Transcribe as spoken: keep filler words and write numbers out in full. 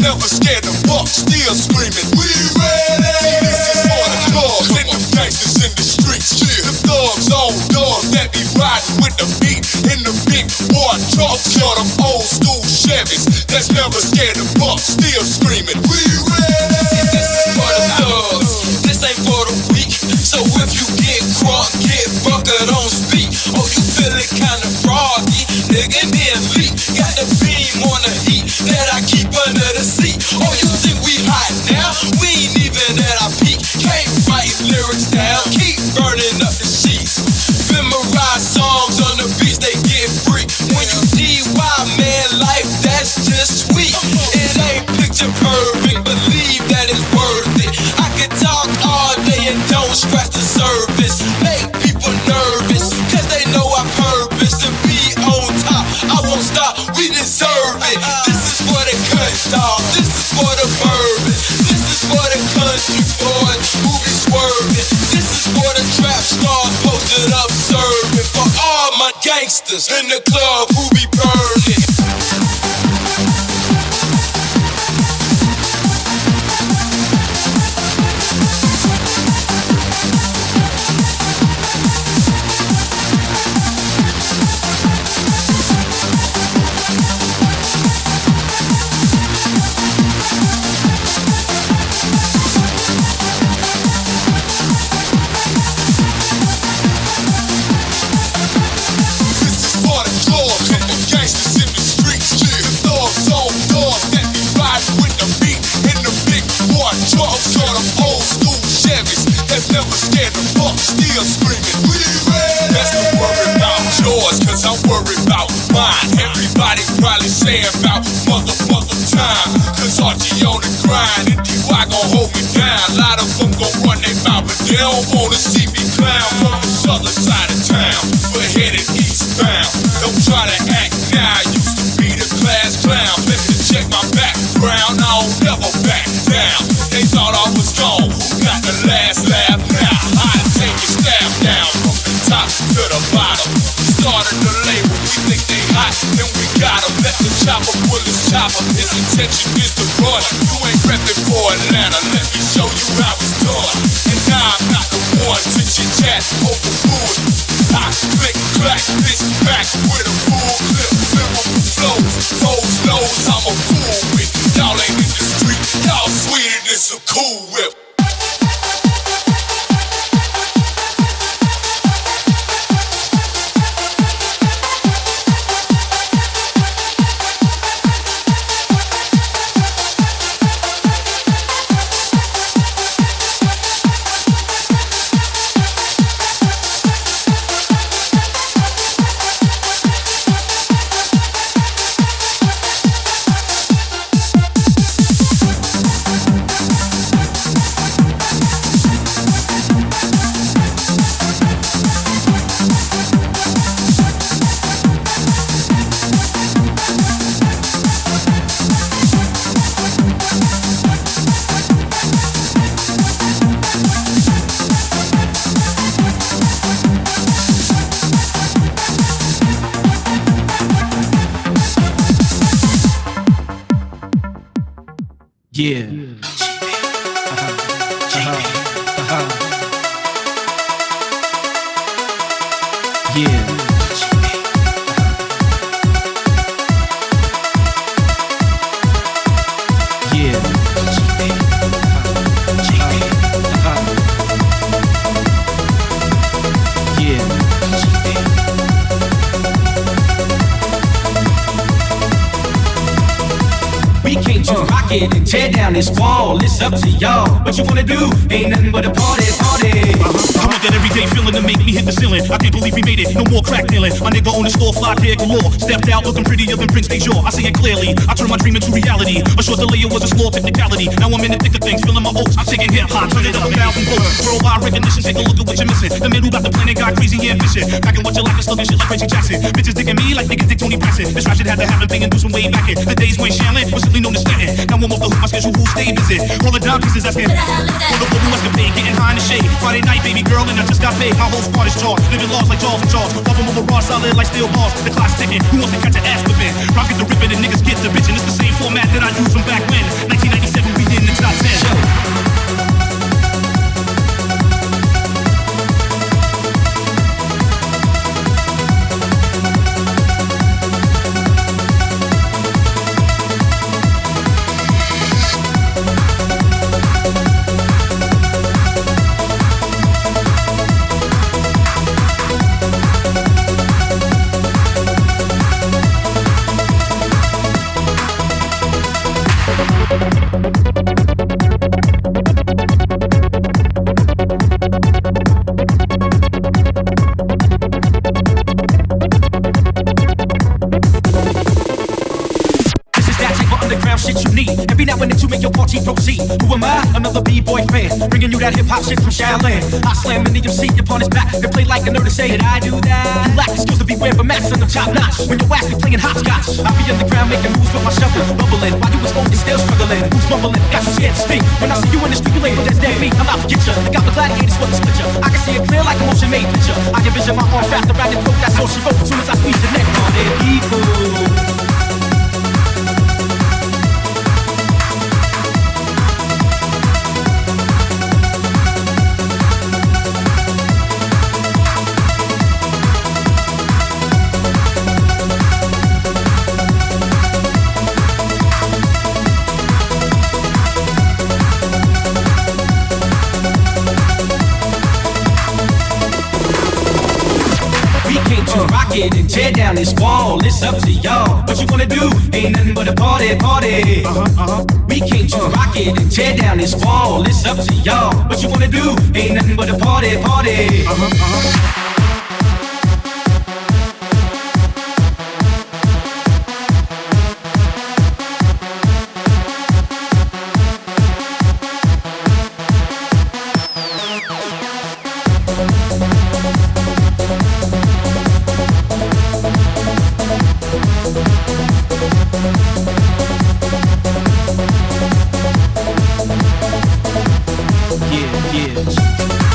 never scared to buck, still screaming, we ready! This is for the dogs and the gangsters in the streets. The thugs on dogs that be riding with the beat in the big boy trucks. For them old school Chevys that's never scared to buck, still screaming, we ready! This is for the thugs, this ain't for the weak. So if you get crunk, get bucketed on speed. Oh, you feeling kinda froggy, nigga, then leak. Got the beam on the heat that I keep under the seat. Oh, you think we hot now? We ain't even at our peak. Can't write lyrics down, keep burning up the sheets. Memorize songs on the beats, they get free. When you D Y, man, life, that's just sweet. It ain't picture perfect, believe that it's worth it. I could talk all day and don't scratch the surface. Make people nervous, cause they know our purpose. To be on top, I won't stop, we deserve it. This is for the cut dog, this is for the bourbon. This is for the country boys who be swerving. This is for the trap stars posted up serving. For all my gangsters in the club who be burning. Never scared to fuck, still screaming, we ready! That's the worry about yours, cause I'm worried about mine. Everybody probably saying about mother, mother time. Cause Archie on the grind and D Y gon' hold me down. A lot of them gon' run their mouth, but they don't wanna see me clown. From the southern side of town, but headed eastbound. Don't try to act now, I used to be the class clown. Let me check my background, I don't never back down. They thought I was gone, who got the last laugh now? I take your staff down from the top to the bottom. Started the label, we think they hot, then we got 'em. Let the chopper pull his chopper, his intention is to run. You ain't reppin' for Atlanta, let me show you how it's done. And now I'm not the one to chit chat over food. I click, clack, bitch back with a full clip. Lyrical flows, toes, lows, I'm a fool with. Y'all ain't in the street, y'all sweeter than some Cool Whip. Yeah. Uh-huh. Uh-huh. Uh-huh. Yeah. Yeah. Uh-huh. Yeah. We came to rock it and tear down this wall. It's up to y'all. What you wanna do? Ain't nothing but a party, party. Uh-huh. I want that everyday feeling to make me hit the ceiling. I can't believe we made it. No more crack dealing. My nigga on the store, fly pair galore. Stepped out looking prettier than Prince Dejour. I see it clearly. I turned my dream into reality. A short delay, it was a small technicality. Now I'm in the thick of things, feeling my oats. I'm taking hip hop, turn it up a thousand volts. Worldwide recognition, take a look at what you're missing. The man who got the planet got crazy ambition. Packing what you like and slugging shit like Reggie Jackson. Bitches digging me like niggas dig Tony Braxton. This rap shit had to happen, paying do some way back in the days when Shanlin was simply known as Stanton. Now I'm off the hook, my schedule who stay busy. Roll the down pieces, asking. For the blue escapade, getting high in the shade. late Friday night, baby girl, and I just got paid. My whole squad is charged, living laws like Charles and Charles. Love them over raw, solid like steel bars. The clock's ticking, who wants to catch an ass whipping? Rock get the ripping and niggas get the bitchin'. It's the same format that I used from back when nineteen ninety-seven, we in the top ten. Who am I? Another B-boy fan, bringing you that hip-hop shit from Shaolin. I slam an E M C upon his back and play like a nerd to say that I do that. You lack the skills to be weird, but max on the top notch. When you're waxing, playing hopscotch, I'll be on the ground making moves with my shovel, bubbling while you was smoking, still struggling. Who's mumbling? Got you scared to speak. When I see you in the street, you label that's dead meat. I'm out to get ya. I got the gladiators with the split ya. I can see it clear like a motion made picture. I can vision my arm wrapped around your throat. That's all she wrote. As soon as I squeeze the neck on it, people. And tear down this wall, it's up to y'all. What you wanna do? Ain't nothing but a party, party. Uh-huh, uh-huh. We came to rock it and tear down this wall, it's up to y'all. What you wanna do? Ain't nothing but a party, party. Uh-huh, uh-huh. Yeah, yeah.